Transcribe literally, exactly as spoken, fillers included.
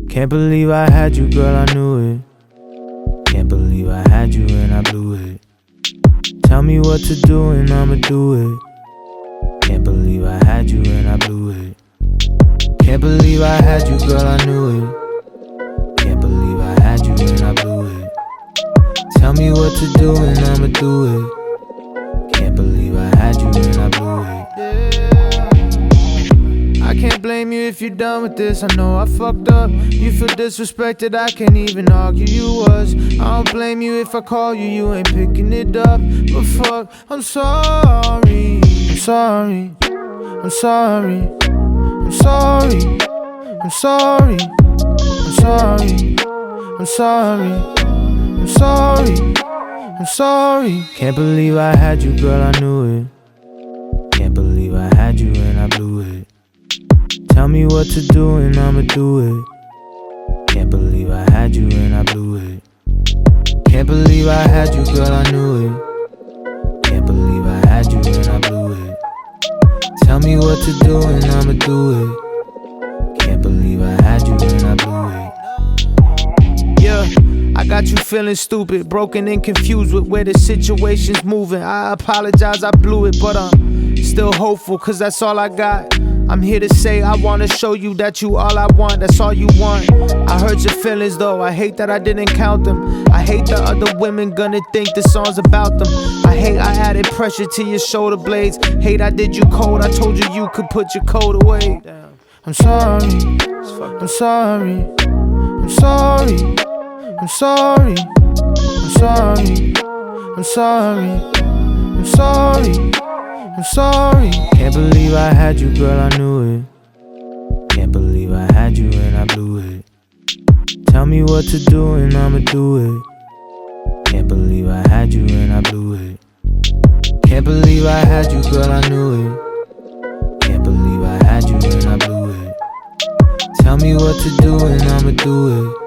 Can't believe I had you, girl, I knew it. Can't believe I had you and I blew it. Tell me what to do and I'ma do it. Can't believe I had you and I blew it. Can't believe I had you, girl, I knew it. Can't believe I had you and I blew it. Tell me what to do and I'ma do it. Can't believe I had you and I blew it. I can't blame you if you're done with this. I know I fucked up. You feel disrespected, I can't even argue you was. I don't blame you if I call you, you ain't picking it up. But fuck, I'm sorry. I'm sorry. I'm sorry. I'm sorry. I'm sorry. I'm sorry. I'm sorry. I'm sorry. I'm sorry. Can't believe I had you, girl, I knew it. Can't believe I had you and I blew it. Tell me what to do and I'ma do it. Can't believe I had you and I blew it. Can't believe I had you, girl, I knew it. Can't believe I had you and I blew it. Tell me what to do and I'ma do it. Can't believe I had you and I blew it. Yeah, I got you feeling stupid, broken and confused with where the situation's moving. I apologize, I blew it, but I'm still hopeful, cause that's all I got. I'm here to say I wanna show you that you all I want, that's all you want. I hurt your feelings though, I hate that I didn't count them. I hate the other women gonna think the song's about them. I hate I added pressure to your shoulder blades. Hate I did you cold, I told you you could put your coat away. I'm sorry, I'm sorry, I'm sorry, I'm sorry, I'm sorry, I'm sorry, I'm sorry, I'm sorry. Can't believe I had you, girl, I knew it. Can't believe I had you and I blew it. Tell me what to do and I'ma do it. Can't believe I had you and I blew it. Can't believe I had you, girl, I knew it. Can't believe I had you and I blew it. Tell me what to do and I'ma do it.